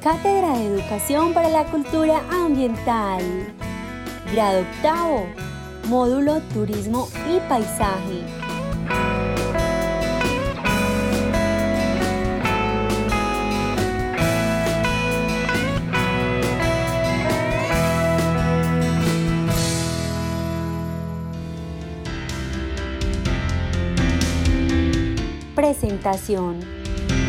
Cátedra de Educación para la Cultura Ambiental. Grado octavo. Módulo Turismo y Paisaje. Presentación.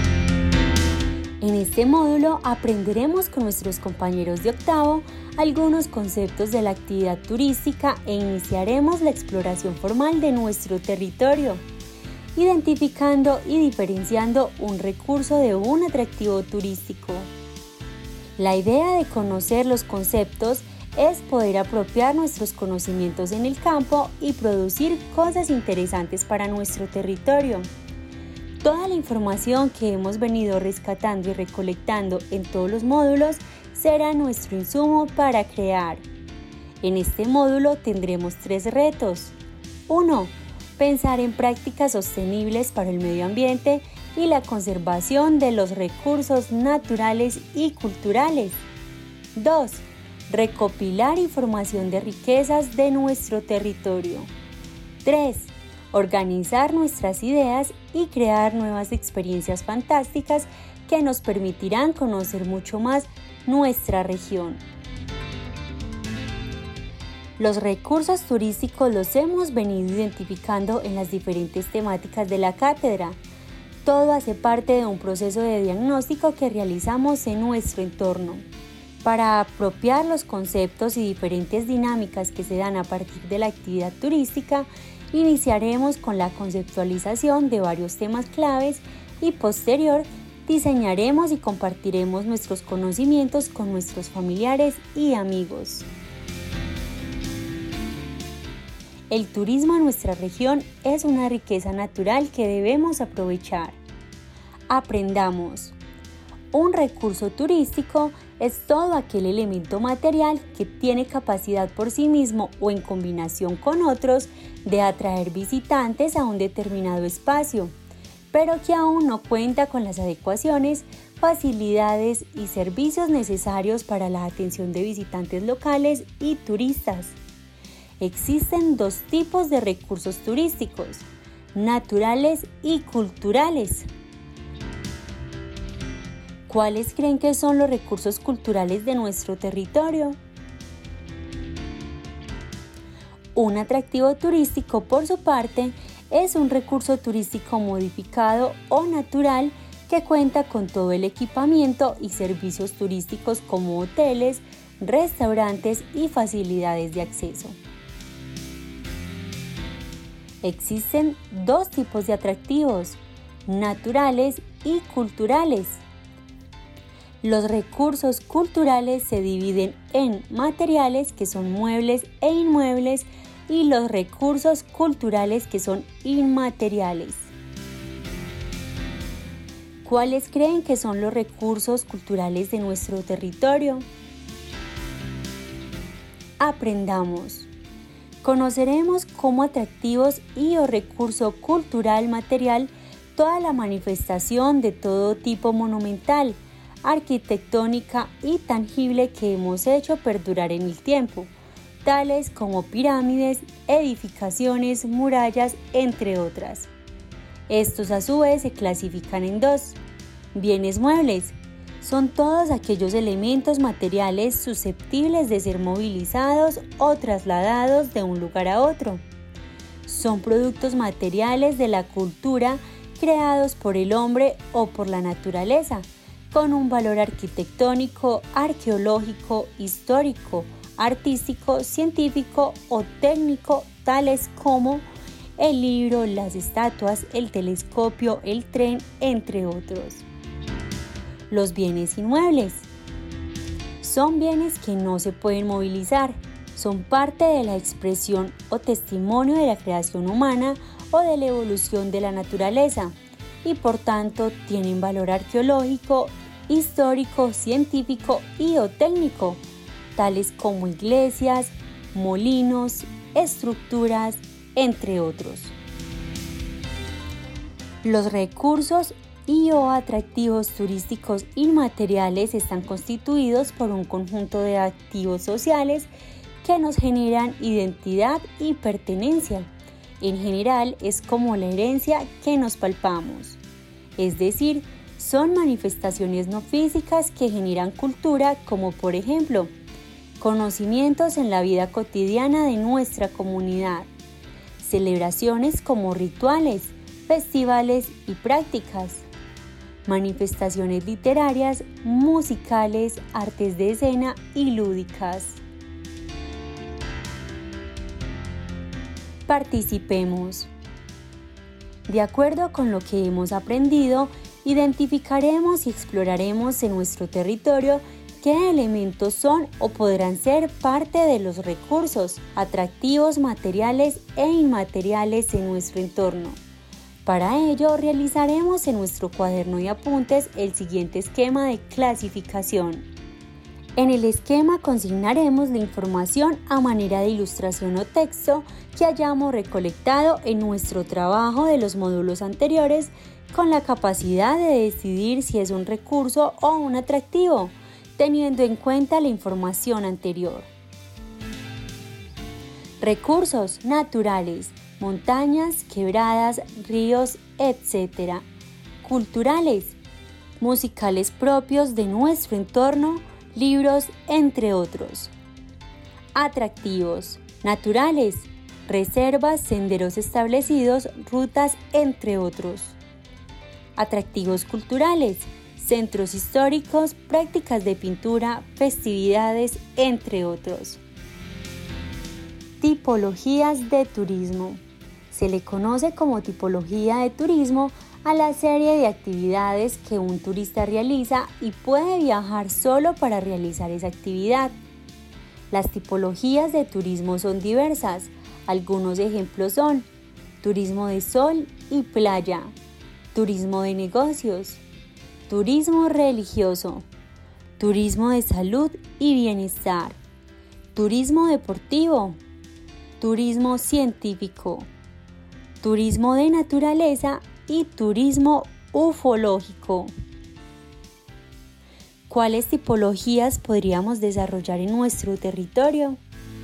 En este módulo aprenderemos con nuestros compañeros de octavo algunos conceptos de la actividad turística e iniciaremos la exploración formal de nuestro territorio, identificando y diferenciando un recurso de un atractivo turístico. La idea de conocer los conceptos es poder apropiar nuestros conocimientos en el campo y producir cosas interesantes para nuestro territorio. Toda la información que hemos venido rescatando y recolectando en todos los módulos será nuestro insumo para crear. En este módulo tendremos 3 retos. 1. Pensar en prácticas sostenibles para el medio ambiente y la conservación de los recursos naturales y culturales. 2. Recopilar información de riquezas de nuestro territorio. 3. Organizar nuestras ideas y crear nuevas experiencias fantásticas que nos permitirán conocer mucho más nuestra región. Los recursos turísticos los hemos venido identificando en las diferentes temáticas de la cátedra. Todo hace parte de un proceso de diagnóstico que realizamos en nuestro entorno. Para apropiar los conceptos y diferentes dinámicas que se dan a partir de la actividad turística, iniciaremos con la conceptualización de varios temas claves y posterior diseñaremos y compartiremos nuestros conocimientos con nuestros familiares y amigos. El turismo en nuestra región es una riqueza natural que debemos aprovechar. Aprendamos. Un recurso turístico es todo aquel elemento material que tiene capacidad por sí mismo o en combinación con otros de atraer visitantes a un determinado espacio, pero que aún no cuenta con las adecuaciones, facilidades y servicios necesarios para la atención de visitantes locales y turistas. Existen 2 tipos de recursos turísticos, naturales y culturales. ¿Cuáles creen que son los recursos culturales de nuestro territorio? Un atractivo turístico, por su parte, es un recurso turístico modificado o natural que cuenta con todo el equipamiento y servicios turísticos como hoteles, restaurantes y facilidades de acceso. Existen 2 tipos de atractivos, naturales y culturales. Los recursos culturales se dividen en materiales, que son muebles e inmuebles, y los recursos culturales, que son inmateriales. ¿Cuáles creen que son los recursos culturales de nuestro territorio? Aprendamos. Conoceremos como atractivos y o recurso cultural material toda la manifestación de todo tipo monumental, arquitectónica y tangible que hemos hecho perdurar en el tiempo, tales como pirámides, edificaciones, murallas, entre otras. Estos a su vez se clasifican en 2. Bienes muebles. Son todos aquellos elementos materiales susceptibles de ser movilizados o trasladados de un lugar a otro. Son productos materiales de la cultura creados por el hombre o por la naturaleza, con un valor arquitectónico, arqueológico, histórico, artístico, científico o técnico, tales como el libro, las estatuas, el telescopio, el tren, entre otros. Los bienes inmuebles. Son bienes que no se pueden movilizar, son parte de la expresión o testimonio de la creación humana o de la evolución de la naturaleza, y por tanto tienen valor arqueológico, histórico, científico y o técnico, tales como iglesias, molinos, estructuras, entre otros. Los recursos y o atractivos turísticos inmateriales están constituidos por un conjunto de activos sociales que nos generan identidad y pertenencia. En general es como la herencia que nos palpamos, es decir, son manifestaciones no físicas que generan cultura, como por ejemplo, conocimientos en la vida cotidiana de nuestra comunidad, celebraciones como rituales, festivales y prácticas, manifestaciones literarias, musicales, artes de escena y lúdicas. Participemos. De acuerdo con lo que hemos aprendido, identificaremos y exploraremos en nuestro territorio qué elementos son o podrán ser parte de los recursos atractivos materiales e inmateriales en nuestro entorno. Para ello, realizaremos en nuestro cuaderno de apuntes el siguiente esquema de clasificación. En el esquema consignaremos la información a manera de ilustración o texto que hayamos recolectado en nuestro trabajo de los módulos anteriores, con la capacidad de decidir si es un recurso o un atractivo, teniendo en cuenta la información anterior. Recursos naturales: montañas, quebradas, ríos, etc. Culturales: musicales propios de nuestro entorno, libros, entre otros. Atractivos: naturales: reservas, senderos establecidos, rutas, entre otros. Atractivos culturales: centros históricos, prácticas de pintura, festividades, entre otros. Tipologías de turismo. Se le conoce como tipología de turismo a la serie de actividades que un turista realiza y puede viajar solo para realizar esa actividad. Las tipologías de turismo son diversas. Algunos ejemplos son turismo de sol y playa, turismo de negocios, turismo religioso, turismo de salud y bienestar, turismo deportivo, turismo científico, turismo de naturaleza y turismo ufológico. ¿Cuáles tipologías podríamos desarrollar en nuestro territorio?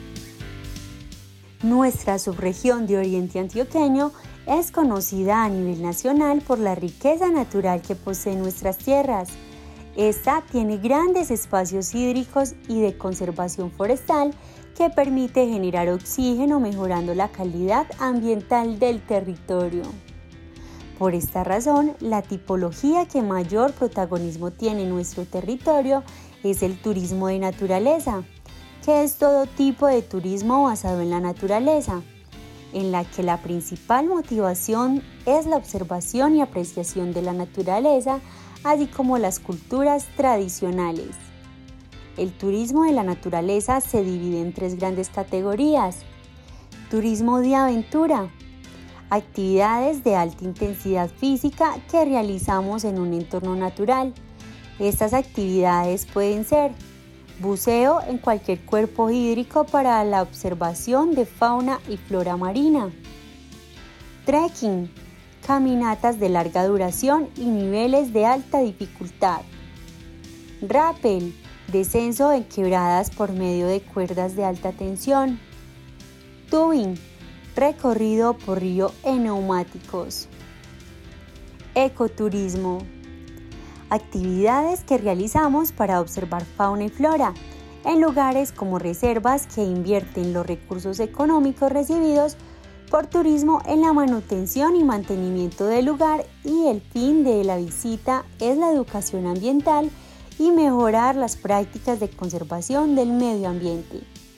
Nuestra subregión de Oriente Antioqueño es conocida a nivel nacional por la riqueza natural que posee nuestras tierras. Esta tiene grandes espacios hídricos y de conservación forestal que permite generar oxígeno, mejorando la calidad ambiental del territorio. Por esta razón, la tipología que mayor protagonismo tiene en nuestro territorio es el turismo de naturaleza, que es todo tipo de turismo basado en la naturaleza, en la que la principal motivación es la observación y apreciación de la naturaleza, así como las culturas tradicionales. El turismo de la naturaleza se divide en 3 grandes categorías. Turismo de aventura: actividades de alta intensidad física que realizamos en un entorno natural. Estas actividades pueden ser buceo en cualquier cuerpo hídrico para la observación de fauna y flora marina, trekking, caminatas de larga duración y niveles de alta dificultad, rappel, descenso en quebradas por medio de cuerdas de alta tensión, tubing, recorrido por río en neumáticos. Ecoturismo: actividades que realizamos para observar fauna y flora en lugares como reservas que invierten los recursos económicos recibidos por turismo en la manutención y mantenimiento del lugar, y el fin de la visita es la educación ambiental y mejorar las prácticas de conservación del medio ambiente.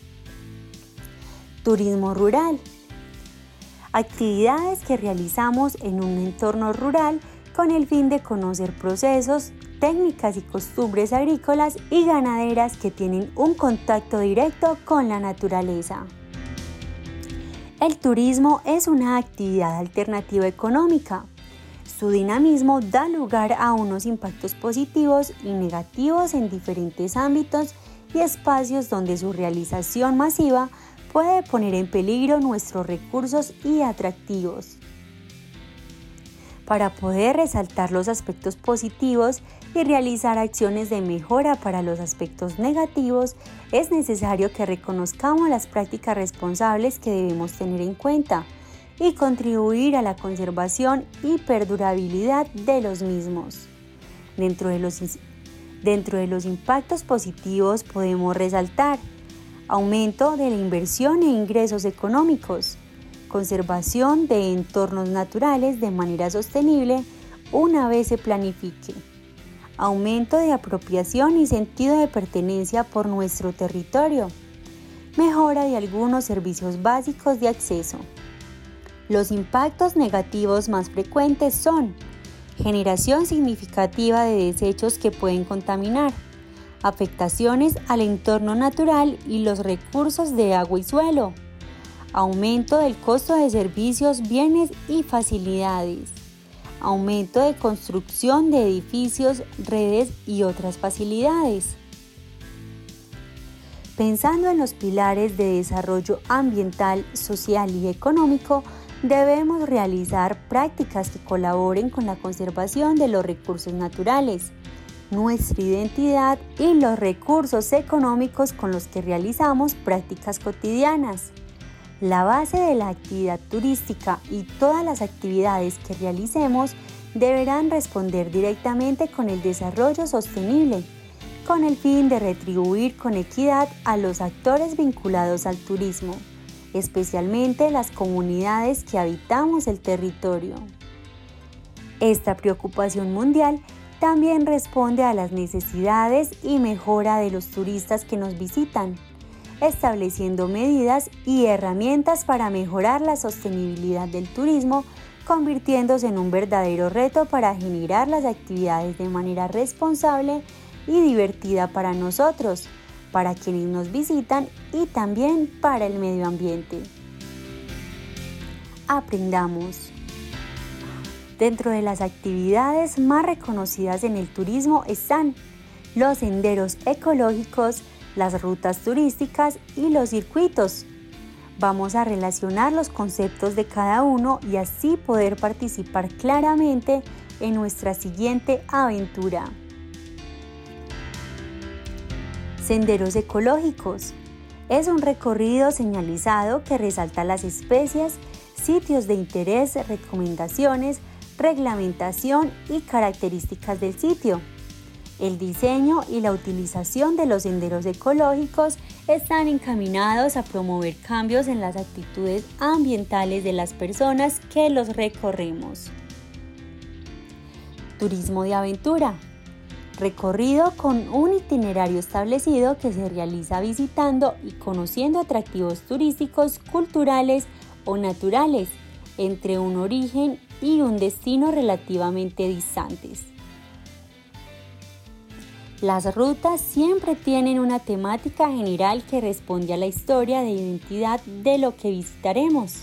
Turismo rural: actividades que realizamos en un entorno rural con el fin de conocer procesos, técnicas y costumbres agrícolas y ganaderas que tienen un contacto directo con la naturaleza. El turismo es una actividad alternativa económica. Su dinamismo da lugar a unos impactos positivos y negativos en diferentes ámbitos y espacios donde su realización masiva puede poner en peligro nuestros recursos y atractivos. Para poder resaltar los aspectos positivos y realizar acciones de mejora para los aspectos negativos, es necesario que reconozcamos las prácticas responsables que debemos tener en cuenta y contribuir a la conservación y perdurabilidad de los mismos. Dentro de los impactos positivos podemos resaltar aumento de la inversión e ingresos económicos, conservación de entornos naturales de manera sostenible una vez se planifique, aumento de apropiación y sentido de pertenencia por nuestro territorio, mejora de algunos servicios básicos de acceso. Los impactos negativos más frecuentes son generación significativa de desechos que pueden contaminar, afectaciones al entorno natural y los recursos de agua y suelo, aumento del costo de servicios, bienes y facilidades, aumento de construcción de edificios, redes y otras facilidades. Pensando en los pilares de desarrollo ambiental, social y económico, debemos realizar prácticas que colaboren con la conservación de los recursos naturales, nuestra identidad y los recursos económicos con los que realizamos prácticas cotidianas. La base de la actividad turística y todas las actividades que realicemos deberán responder directamente con el desarrollo sostenible, con el fin de retribuir con equidad a los actores vinculados al turismo, especialmente las comunidades que habitamos el territorio. Esta preocupación mundial también responde a las necesidades y mejora de los turistas que nos visitan, estableciendo medidas y herramientas para mejorar la sostenibilidad del turismo, convirtiéndose en un verdadero reto para generar las actividades de manera responsable y divertida para nosotros, para quienes nos visitan y también para el medio ambiente. Aprendamos. Dentro de las actividades más reconocidas en el turismo están los senderos ecológicos, las rutas turísticas y los circuitos. Vamos a relacionar los conceptos de cada uno y así poder participar claramente en nuestra siguiente aventura. Senderos ecológicos. Es un recorrido señalizado que resalta las especies, sitios de interés, recomendaciones, reglamentación y características del sitio. El diseño y la utilización de los senderos ecológicos están encaminados a promover cambios en las actitudes ambientales de las personas que los recorremos. Turismo de aventura. Recorrido con un itinerario establecido que se realiza visitando y conociendo atractivos turísticos, culturales o naturales entre un origen y un destino relativamente distantes. Las rutas siempre tienen una temática general que responde a la historia de identidad de lo que visitaremos.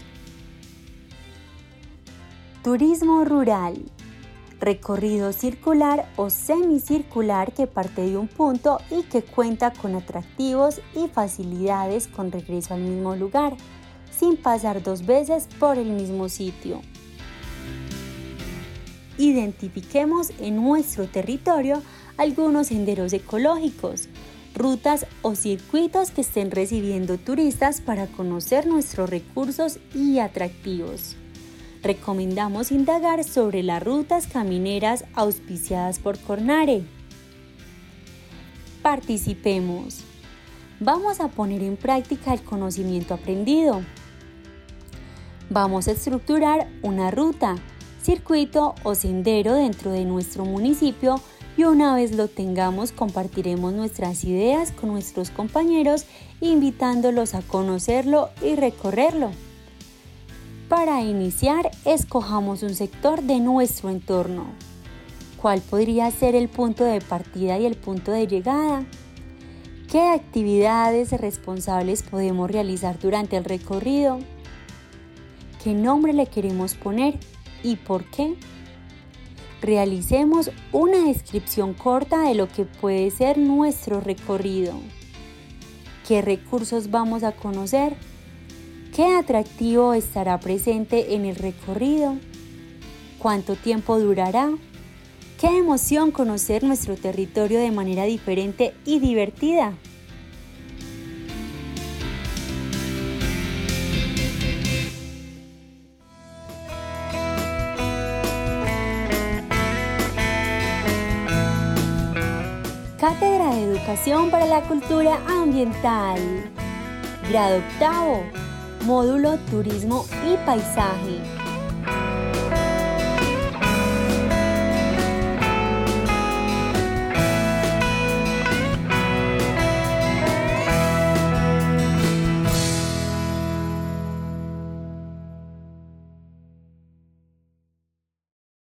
Turismo rural. Recorrido circular o semicircular que parte de un punto y que cuenta con atractivos y facilidades con regreso al mismo lugar, sin pasar 2 veces por el mismo sitio. Identifiquemos en nuestro territorio algunos senderos ecológicos, rutas o circuitos que estén recibiendo turistas para conocer nuestros recursos y atractivos. Recomendamos indagar sobre las rutas camineras auspiciadas por Cornare. Participemos. Vamos a poner en práctica el conocimiento aprendido. Vamos a estructurar una ruta, circuito o sendero dentro de nuestro municipio y una vez lo tengamos compartiremos nuestras ideas con nuestros compañeros invitándolos a conocerlo y recorrerlo. Para iniciar, escojamos un sector de nuestro entorno. ¿Cuál podría ser el punto de partida y el punto de llegada? ¿Qué actividades responsables podemos realizar durante el recorrido? ¿Qué nombre le queremos poner y por qué? Realicemos una descripción corta de lo que puede ser nuestro recorrido. ¿Qué recursos vamos a conocer? ¿Qué atractivo estará presente en el recorrido? ¿Cuánto tiempo durará? ¡Qué emoción conocer nuestro territorio de manera diferente y divertida! Cátedra de Educación para la Cultura Ambiental. Grado octavo. Módulo Turismo y Paisaje.